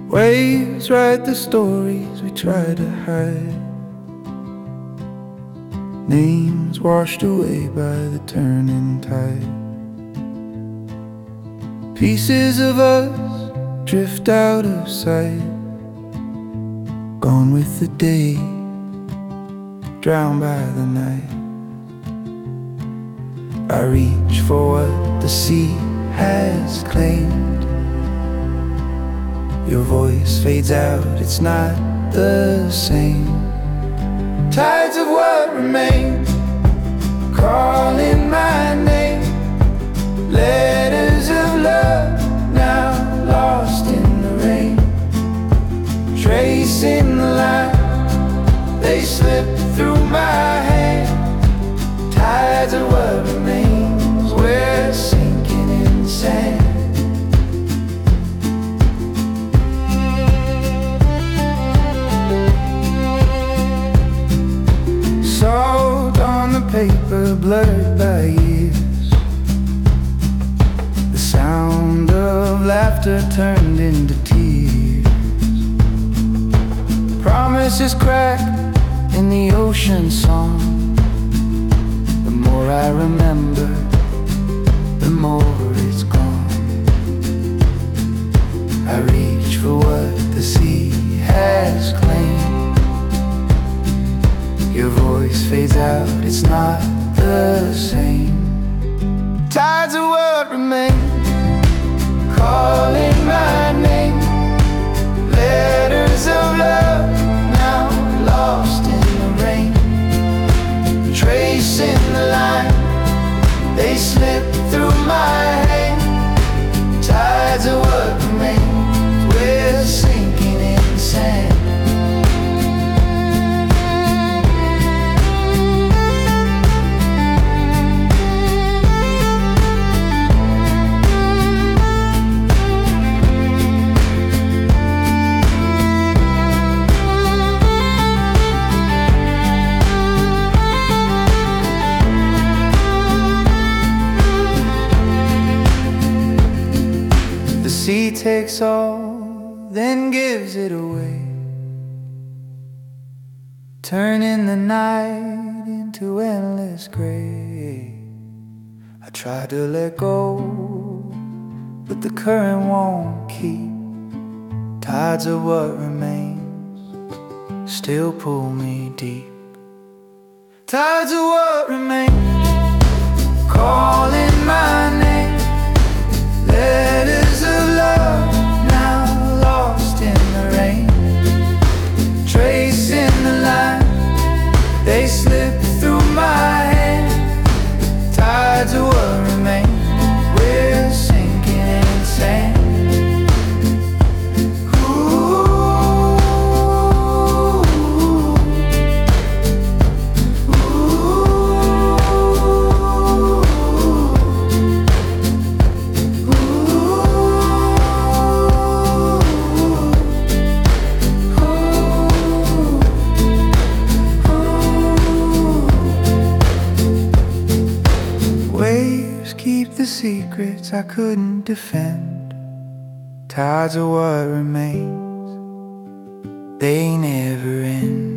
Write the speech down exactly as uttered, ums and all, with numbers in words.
Waves write the stories we try to hide, names washed away by the turning tide. Pieces of us drift out of sight, gone with the day, drowned by the night. I reach for what the sea has claimed. Your voice fades out, it's not the same. Tides of what remains, calling my name. Letters of love, now lost in the rain. Tracing the line, they slip through my hand. Tides of what remains, we're sinking in sand. Salt on the paper, blurred by years. The sound of laughter turned into tears. Promises crack in the ocean song. The more I remember, the more it's gone. I reach for what the sea has claimed. Your voice fades out, it's not the same. Tides of what remains, calling my name. Letters of love, now lost in the rain. Tracing the line, they slip through my hand. Tides of what remains, we're sinking in sand. The sea takes all, then gives it away, turning the night into endless gray. I try to let go, but the current won't keep. Tides of what remains still pull me deep. Tides of what remains, calling my name. Letters of love, now lost in the rain. Tracing the line, they slip through my hand. Tides of what remains, we're sinking in sand. Waves keep the secrets I couldn't defend. Tides are what remains, they never end.